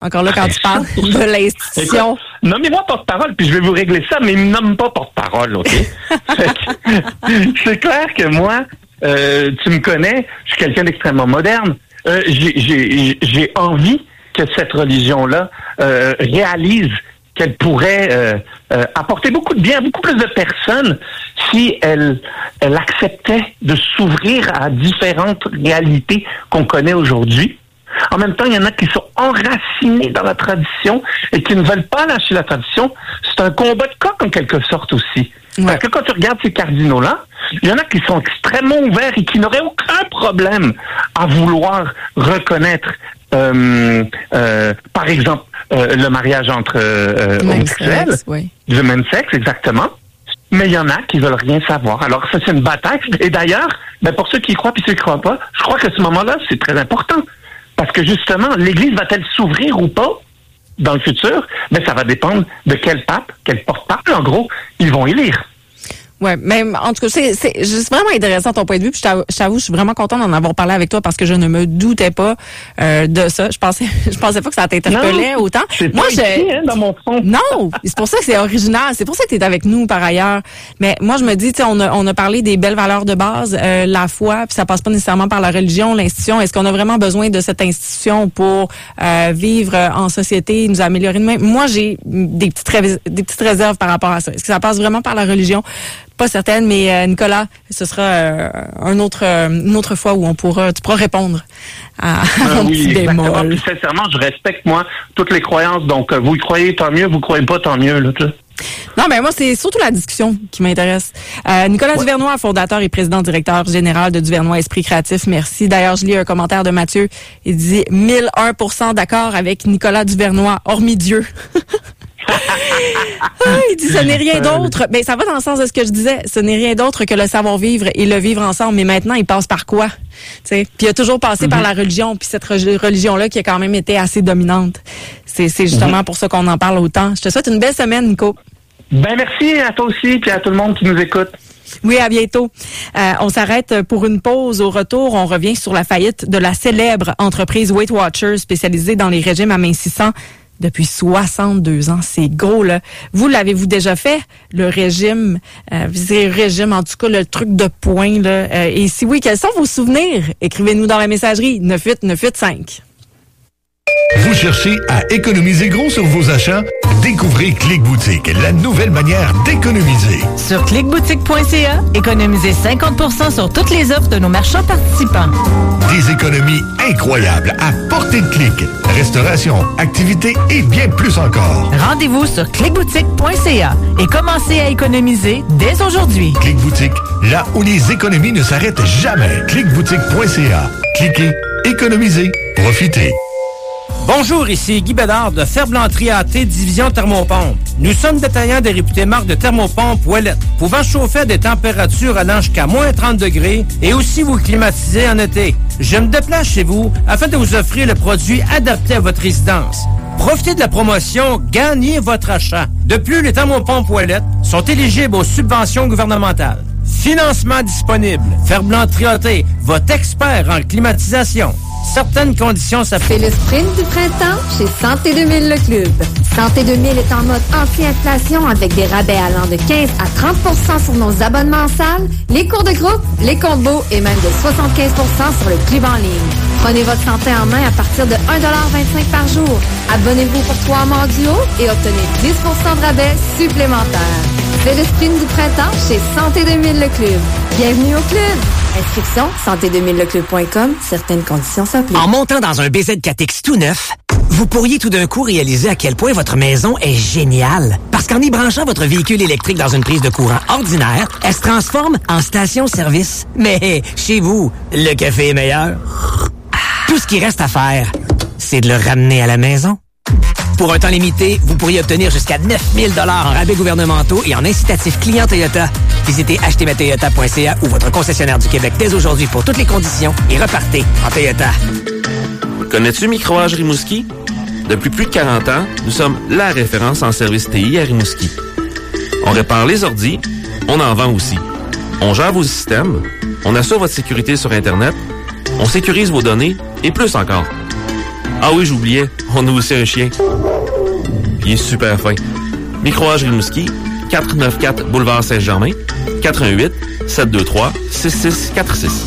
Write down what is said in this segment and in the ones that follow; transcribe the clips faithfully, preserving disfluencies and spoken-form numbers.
Encore là, quand tu parles de l'institution. Écoute, nommez-moi porte-parole, puis je vais vous régler ça, mais il me nomme pas porte-parole, OK? C'est clair que moi, euh, tu me connais, je suis quelqu'un d'extrêmement moderne. Euh, j'ai, j'ai, j'ai envie que cette religion-là euh, réalise qu'elle pourrait euh, euh, apporter beaucoup de bien à beaucoup plus de personnes si elle, elle acceptait de s'ouvrir à différentes réalités qu'on connaît aujourd'hui. En même temps, il y en a qui sont enracinés dans la tradition et qui ne veulent pas lâcher la tradition. C'est un combat de coq en quelque sorte aussi. Ouais. Parce que quand tu regardes ces cardinaux-là, il y en a qui sont extrêmement ouverts et qui n'auraient aucun problème à vouloir reconnaître, euh, euh, par exemple, euh, le mariage entre euh, homosexuels, sexe, oui. du même sexe, exactement. Mais il y en a qui veulent rien savoir. Alors ça, c'est une bataille. Et d'ailleurs, ben, pour ceux qui y croient et ceux qui ne croient pas, je crois qu'à ce moment-là, c'est très important. Parce que justement, l'Église va-t-elle s'ouvrir ou pas dans le futur? Mais ça va dépendre de quel pape, quel porte-parole, en gros, ils vont élire. Ouais, mais en tout cas, c'est, c'est, c'est vraiment intéressant ton point de vue. Puis je t'avoue, je t'avoue, je suis vraiment contente d'en avoir parlé avec toi parce que je ne me doutais pas euh, de ça. Je pensais, je pensais pas que ça t'interpellait non, autant. C'est moi, pas ici, hein, dans mon fond. Non, c'est pour ça que c'est original. C'est pour ça que t'es avec nous par ailleurs. Mais moi, je me dis, tu sais, on a, on a parlé des belles valeurs de base, euh, la foi, puis ça passe pas nécessairement par la religion, l'institution. Est-ce qu'on a vraiment besoin de cette institution pour euh, vivre en société, nous améliorer de même? Moi, j'ai des petites ré- des petites réserves par rapport à ça. Est-ce que ça passe vraiment par la religion? Pas certaine, mais euh, Nicolas, ce sera euh, un autre, euh, une autre fois où on pourra, tu pourras répondre à, à ah, mon oui, petit bémol. Puis, sincèrement, je respecte, moi, toutes les croyances. Donc, euh, vous y croyez, tant mieux. Vous ne croyez pas, tant mieux. Là, tu sais. Non, mais moi, c'est surtout la discussion qui m'intéresse. Euh, Nicolas ouais. Duvernois, fondateur et président directeur général de Duvernois Esprit Créatif, merci. D'ailleurs, je lis un commentaire de Mathieu. Il dit mille un pour cent d'accord avec Nicolas Duvernois, hormis Dieu. ah, il dit ce n'est rien d'autre. Mais ça va dans le sens de ce que je disais. Ce n'est rien d'autre que le savoir-vivre et le vivre ensemble. Mais maintenant, il passe par quoi? T'sais? Puis il a toujours passé mm-hmm. par la religion, puis cette religion-là qui a quand même été assez dominante. C'est, c'est justement mm-hmm. pour ça qu'on en parle autant. Je te souhaite une belle semaine, Nico. Ben merci à toi aussi, puis à tout le monde qui nous écoute. Oui, à bientôt. Euh, on s'arrête pour une pause. Au retour, on revient sur la faillite de la célèbre entreprise Weight Watchers spécialisée dans les régimes amincissants depuis soixante-deux ans. C'est gros, là. Vous, l'avez-vous déjà fait, le régime? Euh, le régime, en tout cas, le truc de poing, là. Euh, et si oui, quels sont vos souvenirs? Écrivez-nous dans la messagerie neuf huit neuf huit cinq. Vous cherchez à économiser gros sur vos achats? Découvrez Click Boutique, la nouvelle manière d'économiser. Sur click boutique point c a, économisez cinquante pour cent sur toutes les offres de nos marchands participants. Des économies incroyables à portée de clic. Restauration, activités et bien plus encore. Rendez-vous sur click boutique point c a et commencez à économiser dès aujourd'hui. Click Boutique, là où les économies ne s'arrêtent jamais. click boutique point c a. Cliquez, économisez, profitez. Bonjour, ici Guy Bédard de Ferblanterie A T, division Thermopompe. Nous sommes détaillants des réputées marques de thermopompe Ouellette, pouvant chauffer à des températures allant jusqu'à moins trente degrés et aussi vous climatiser en été. Je me déplace chez vous afin de vous offrir le produit adapté à votre résidence. Profitez de la promotion Gagnez votre achat. De plus, les thermopompes Ouellette sont éligibles aux subventions gouvernementales. Financement disponible. Ferblanterie A T, votre expert en climatisation. Certaines conditions s'appliquent. C'est le sprint du printemps chez Santé deux mille Le Club. Santé deux mille est en mode anti-inflation avec des rabais allant de quinze à trente pour cent sur nos abonnements en salle, les cours de groupe, les combos et même de soixante-quinze pour cent sur le club en ligne. Prenez votre santé en main à partir de un dollar vingt-cinq par jour. Abonnez-vous pour trois mois duo et obtenez dix pour cent de rabais supplémentaires. C'est le sprint du printemps chez Santé deux mille Le Club. Bienvenue au club! Inscription santé deux mille le club point com. Certaines conditions s'appliquent. En montant dans un B Z quatre X tout neuf, vous pourriez tout d'un coup réaliser à quel point votre maison est géniale. Parce qu'en y branchant votre véhicule électrique dans une prise de courant ordinaire, elle se transforme en station-service. Mais chez vous, le café est meilleur. Tout ce qui reste à faire, c'est de le ramener à la maison. Pour un temps limité, vous pourriez obtenir jusqu'à neuf mille dollars en rabais gouvernementaux et en incitatifs clients Toyota. Visitez acheter ma toyota point c a ou votre concessionnaire du Québec dès aujourd'hui pour toutes les conditions et repartez en Toyota. Connais-tu Microage Rimouski? Depuis plus de quarante ans, nous sommes la référence en service T I à Rimouski. On répare les ordis, on en vend aussi. On gère vos systèmes, on assure votre sécurité sur Internet, on sécurise vos données et plus encore. Ah oui, j'oubliais, on a aussi un chien. Il est super fin. Microage Rimouski, quatre cent quatre-vingt-quatorze Boulevard Saint-Germain, quatre un huit, sept deux trois, six six quatre six.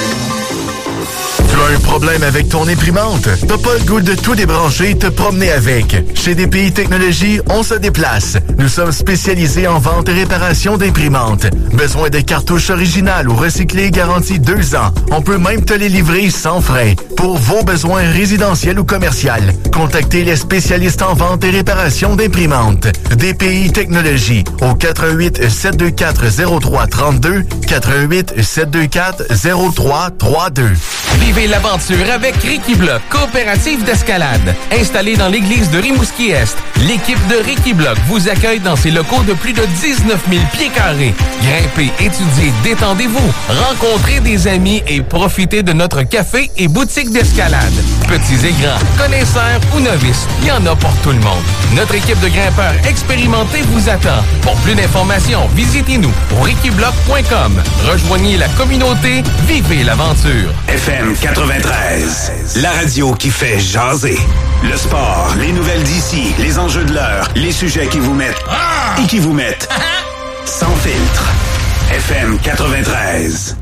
Tu as un problème avec ton imprimante? T'as pas le goût de tout débrancher et te promener avec? Chez D P I Technologies, on se déplace. Nous sommes spécialisés en vente et réparation d'imprimantes. Besoin de cartouches originales ou recyclées garanties deux ans. On peut même te les livrer sans frais. Pour vos besoins résidentiels ou commerciaux, contactez les spécialistes en vente et réparation d'imprimantes. D P I Technologies au quatre un huit, sept deux quatre, zéro trois trois deux, quatre un huit, sept deux quatre, zéro trois trois deux. Vivez l'aventure avec Ricky Block, coopérative d'escalade. Installée dans l'église de Rimouski-Est, l'équipe de Ricky Block vous accueille dans ses locaux de plus de dix-neuf mille pieds carrés. Grimpez, étudiez, détendez-vous, rencontrez des amis et profitez de notre café et boutique d'escalade. Petits et grands, connaisseurs ou novices, il y en a pour tout le monde. Notre équipe de grimpeurs expérimentés vous attend. Pour plus d'informations, visitez-nous au ricky block point com. Rejoignez la communauté, vivez l'aventure. F M quatre-vingt-treize, la radio qui fait jaser. Le sport, les nouvelles d'ici, les enjeux de l'heure, les sujets qui vous mettent et qui vous mettent sans filtre. F M quatre-vingt-treize.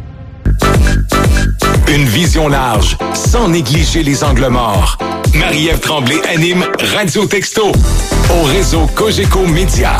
Une vision large, sans négliger les angles morts. Marie-Ève Tremblay anime Radio Texto au réseau Cogeco Média.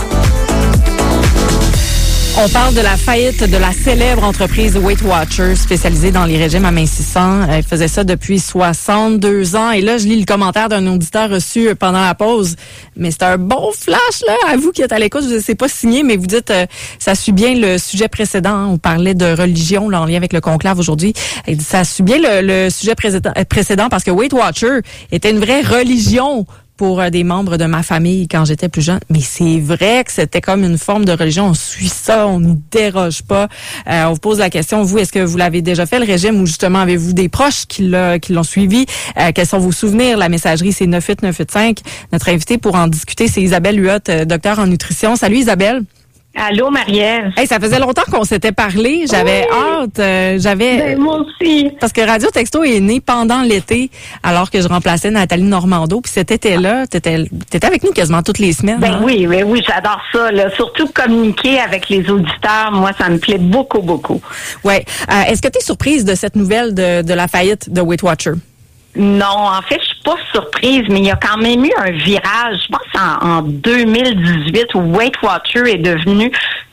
On parle de la faillite de la célèbre entreprise Weight Watchers spécialisée dans les régimes amincissants. Elle faisait ça depuis soixante-deux ans. Et là, je lis le commentaire d'un auditeur reçu pendant la pause. Mais c'est un bon flash, là. À vous qui êtes à l'écoute, je ne sais pas signé, mais vous dites, euh, ça suit bien le sujet précédent. Hein. On parlait de religion, là, en lien avec le conclave aujourd'hui. Elle dit, ça suit bien le, le sujet précédent, précédent parce que Weight Watchers était une vraie religion pour des membres de ma famille quand j'étais plus jeune. Mais c'est vrai que c'était comme une forme de religion. On suit ça, on n'y déroge pas. Euh, on vous pose la question, vous, est-ce que vous l'avez déjà fait, le régime, ou justement avez-vous des proches qui, l'a, qui l'ont suivi? Euh, quels sont vos souvenirs? La messagerie, c'est neuf huit neuf huit cinq. Notre invitée pour en discuter, c'est Isabelle Huot, docteur en nutrition. Salut Isabelle. Allô, Marie-Ève. Hey, ça faisait longtemps qu'on s'était parlé. J'avais oui. hâte. Euh, j'avais. Ben, moi aussi. Parce que Radio Texto est né pendant l'été, alors que je remplaçais Nathalie Normando. Puis cet été-là, t'étais, t'étais avec nous quasiment toutes les semaines. Ben hein? oui, ben oui, j'adore ça. Là. Surtout communiquer avec les auditeurs, moi, ça me plaît beaucoup, beaucoup. Ouais. Euh, est-ce que tu es surprise de cette nouvelle de, de la faillite de Weight Watchers? Non, en fait, je suis pas surprise, mais il y a quand même eu un virage, je pense en, en deux mille dix-huit, où Weight Watchers est devenu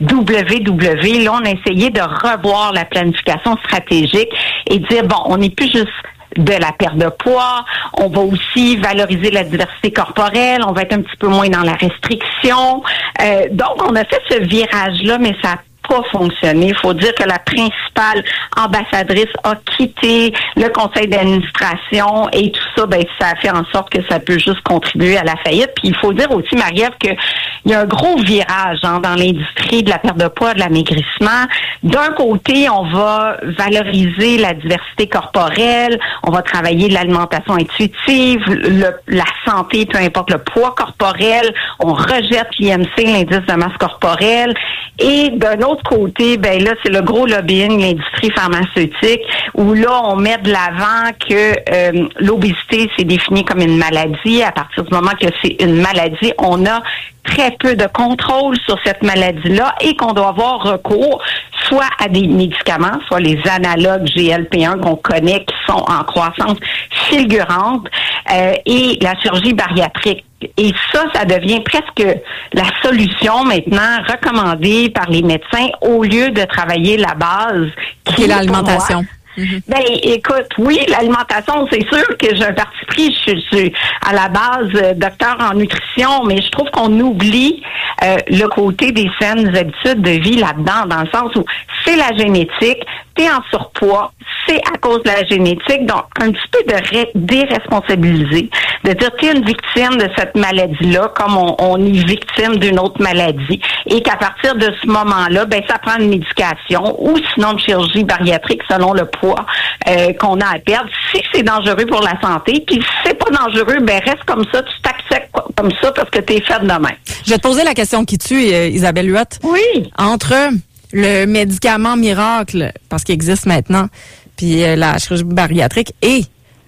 W W. Là, on a essayé de revoir la planification stratégique et dire, bon, on n'est plus juste de la perte de poids, on va aussi valoriser la diversité corporelle, on va être un petit peu moins dans la restriction. Euh, donc, on a fait ce virage-là, mais ça a pas fonctionné. Il faut dire que la principale ambassadrice a quitté le conseil d'administration et tout ça, ben ça a fait en sorte que ça peut juste contribuer à la faillite. Puis il faut dire aussi, Marie-Ève, que il y a un gros virage hein, dans l'industrie de la perte de poids, de l'amaigrissement. D'un côté, on va valoriser la diversité corporelle, on va travailler l'alimentation intuitive, le, la santé, peu importe le poids corporel, on rejette l'I M C, l'indice de masse corporelle. Et d'un autre côté, ben là, c'est le gros lobbying, l'industrie pharmaceutique, où là, on met de l'avant que euh, l'obésité, c'est défini comme une maladie. À partir du moment que c'est une maladie, on a très peu de contrôle sur cette maladie-là et qu'on doit avoir recours soit à des médicaments, soit les analogues G L P un qu'on connaît, qui sont en croissance fulgurante, euh, et la chirurgie bariatrique. Et ça, ça devient presque la solution maintenant recommandée par les médecins au lieu de travailler la base qui est l'alimentation. Mm-hmm. Ben, écoute, oui, l'alimentation, c'est sûr que j'ai un parti pris. Je suis à la base euh, docteur en nutrition, mais je trouve qu'on oublie euh, le côté des saines habitudes de vie là-dedans, dans le sens où c'est la génétique, t'es en surpoids, c'est à cause de la génétique, donc un petit peu de ré- déresponsabiliser, de dire t'es une victime de cette maladie-là, comme on, on est victime d'une autre maladie, et qu'à partir de ce moment-là, ben ça prend une médication ou sinon une chirurgie bariatrique selon le poids euh, qu'on a à perdre. Si c'est dangereux pour la santé, puis si c'est pas dangereux, ben reste comme ça, tu t'acceptes comme ça parce que t'es fait de même. Je vais te poser la question qui tue, Isabelle Huot. Oui. Entre le médicament miracle, parce qu'il existe maintenant, puis la chirurgie bariatrique et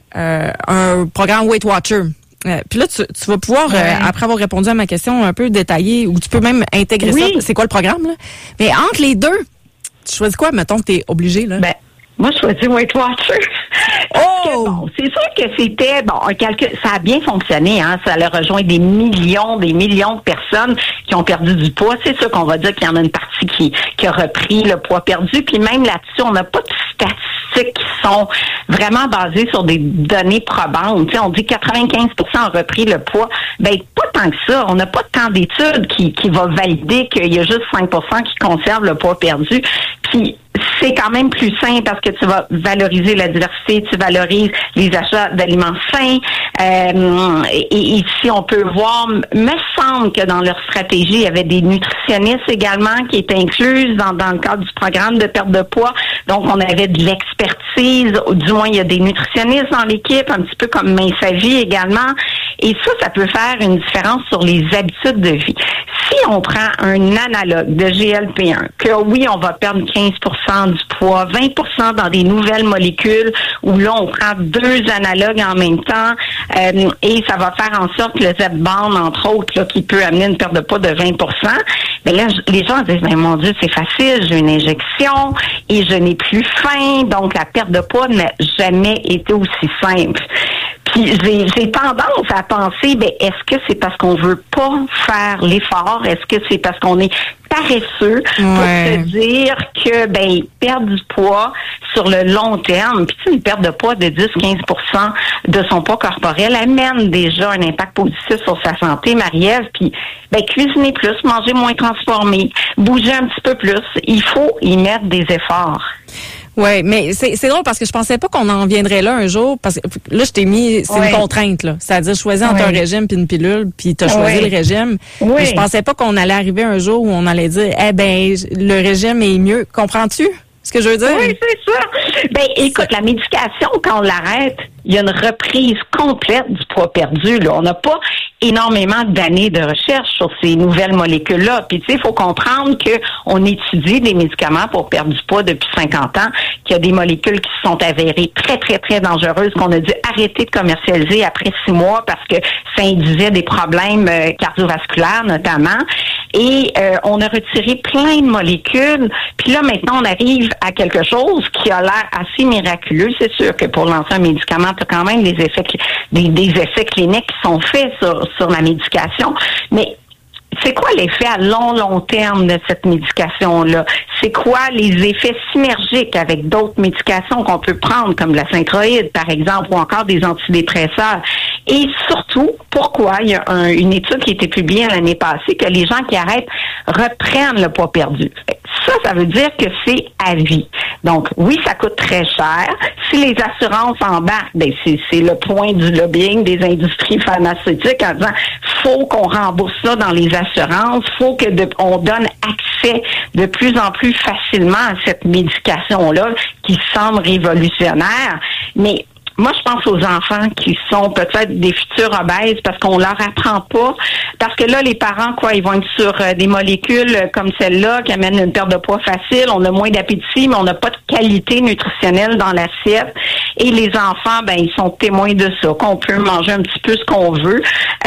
euh, un programme Weight Watcher. Euh, puis là, tu, tu vas pouvoir, ouais. euh, après avoir répondu à ma question un peu détaillée, ou tu peux même intégrer oui. ça. C'est quoi le programme, là? Mais entre les deux, tu choisis quoi? Mettons que t'es obligé, là. Ben, moi, je choisis Weight Watcher. Oh! Bon, c'est sûr que c'était, bon, un calcul, ça a bien fonctionné, hein. Ça a rejoint des millions, des millions de personnes qui ont perdu du poids. C'est sûr qu'on va dire qu'il y en a une partie qui, qui a repris le poids perdu. Puis même là-dessus, on n'a pas de statistiques qui sont vraiment basées sur des données probantes. Tu sais, on dit quatre-vingt-quinze pour cent ont repris le poids. Ben, pas tant que ça. On n'a pas tant d'études qui, qui va valider qu'il y a juste cinq pour cent qui conservent le poids perdu. Puis, c'est quand même plus sain parce que tu vas valoriser la diversité, tu valorises les achats d'aliments sains. Euh, et, et ici, on peut voir, me semble que dans leur stratégie, il y avait des nutritionnistes également qui étaient incluses dans, dans le cadre du programme de perte de poids. Donc, on avait de l'expertise, du moins, il y a des nutritionnistes dans l'équipe, un petit peu comme Main Sa Vie également. Et ça, ça peut faire une différence sur les habitudes de vie. Si on prend un analogue de G L P un, que oui, on va perdre quinze pour cent du poids, vingt pour cent dans des nouvelles molécules, où là, on prend deux analogues en même temps, euh, et ça va faire en sorte que le Z-band, entre autres, là, qui peut amener une perte de poids de vingt pour cent, ben là, les gens disent, ben mon Dieu, c'est facile, j'ai une injection et je n'ai plus faim, donc la perte de poids n'a jamais été aussi simple. Puis j'ai, j'ai tendance à penser, ben est-ce que c'est parce qu'on veut pas faire l'effort? Est-ce que c'est parce qu'on est paresseux pour ouais. se dire que ben perdre du poids sur le long terme, puis tu sais, une perte de poids de dix à quinze pour cent de son poids corporel amène déjà un impact positif sur sa santé, Marie-Ève, puis ben cuisiner plus, manger moins transformé, bouger un petit peu plus. Il faut y mettre des efforts. Oui, mais c'est, c'est drôle parce que je pensais pas qu'on en viendrait là un jour, parce que là, je t'ai mis, c'est ouais. une contrainte, là. C'est-à-dire, choisir entre ouais. un régime puis une pilule, puis t'as choisi ouais. le régime. Oui. Mais je pensais pas qu'on allait arriver un jour où on allait dire, eh ben, le régime est mieux. Comprends-tu ce que je veux dire? Oui, c'est ça. Ben, écoute, la médication, quand on l'arrête, il y a une reprise complète du poids perdu, là. On n'a pas énormément d'années de recherche sur ces nouvelles molécules-là. Puis, tu sais, il faut comprendre que on étudie des médicaments pour perdre du poids depuis cinquante ans, qu'il y a des molécules qui se sont avérées très, très, très dangereuses, qu'on a dû arrêter de commercialiser après six mois parce que ça induisait des problèmes euh, cardiovasculaires, notamment. Et euh, on a retiré plein de molécules. Puis là, maintenant, on arrive à quelque chose qui a l'air assez miraculeux. C'est sûr que pour lancer un médicament, tu as quand même des effets, des, des effets cliniques qui sont faits sur, sur la médication. Mais c'est quoi l'effet à long, long terme de cette médication-là? C'est quoi les effets synergiques avec d'autres médications qu'on peut prendre, comme la synthroïde, par exemple, ou encore des antidépresseurs? Et surtout, pourquoi il y a un, une étude qui a été publiée l'année passée que les gens qui arrêtent reprennent le poids perdu. Ça, ça veut dire que c'est à vie. Donc, oui, ça coûte très cher. Si les assurances embarquent, ben c'est, c'est le point du lobbying des industries pharmaceutiques en disant faut qu'on rembourse ça dans les assurances, faut que de, on donne accès de plus en plus facilement à cette médication-là qui semble révolutionnaire. Mais moi, je pense aux enfants qui sont peut-être des futurs obèses parce qu'on leur apprend pas. Parce que là, les parents, quoi, ils vont être sur euh, des molécules comme celle-là qui amènent une perte de poids facile. On a moins d'appétit, mais on n'a pas de qualité nutritionnelle dans l'assiette. Et les enfants, ben, ils sont témoins de ça, qu'on peut manger un petit peu ce qu'on veut.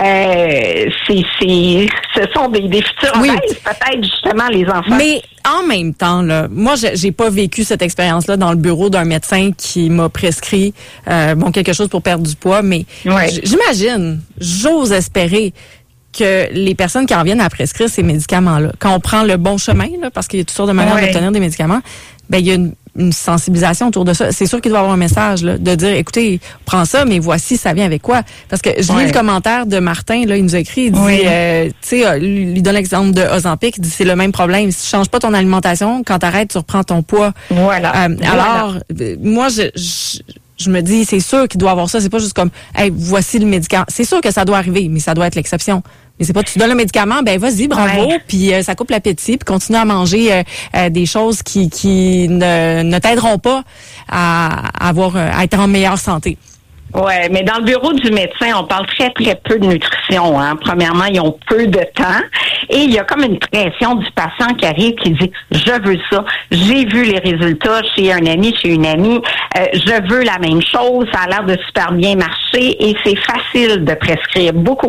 Euh, c'est, c'est, ce sont des, des futurs oui. obèses, peut-être justement les enfants. Mais en même temps, là, moi, j'ai, j'ai pas vécu cette expérience-là dans le bureau d'un médecin qui m'a prescrit euh, bon quelque chose pour perdre du poids, mais ouais. j'imagine, j'ose espérer que les personnes qui en viennent à prescrire ces médicaments-là, quand on prend le bon chemin, là, parce qu'il y a toutes sortes de manières ouais. d'obtenir des médicaments, ben il y a une, une sensibilisation autour de ça. C'est sûr qu'il doit y avoir un message là, de dire, écoutez, prends ça, mais voici, ça vient avec quoi? Parce que je ouais. lis le commentaire de Martin, là, il nous a écrit, il dit, oui. euh, tu sais, lui, lui donne l'exemple de Ozempic, il dit, c'est le même problème. Si tu changes pas ton alimentation, quand t'arrêtes, tu reprends ton poids. Voilà. Euh, voilà. Alors, moi, je... je Je me dis, c'est sûr qu'il doit avoir ça. C'est pas juste comme, hey, voici le médicament. C'est sûr que ça doit arriver, mais ça doit être l'exception. Mais c'est pas, tu donnes le médicament, ben vas-y, bravo, ouais. puis euh, ça coupe l'appétit, puis continue à manger euh, euh, des choses qui qui ne, ne t'aideront pas à, à avoir, à être en meilleure santé. Ouais, mais dans le bureau du médecin, on parle très, très peu de nutrition. Hein. Premièrement, ils ont peu de temps. Et il y a comme une pression du patient qui arrive qui dit « Je veux ça. J'ai vu les résultats chez un ami, chez une amie. Euh, je veux la même chose. Ça a l'air de super bien marcher. » Et c'est facile de prescrire beaucoup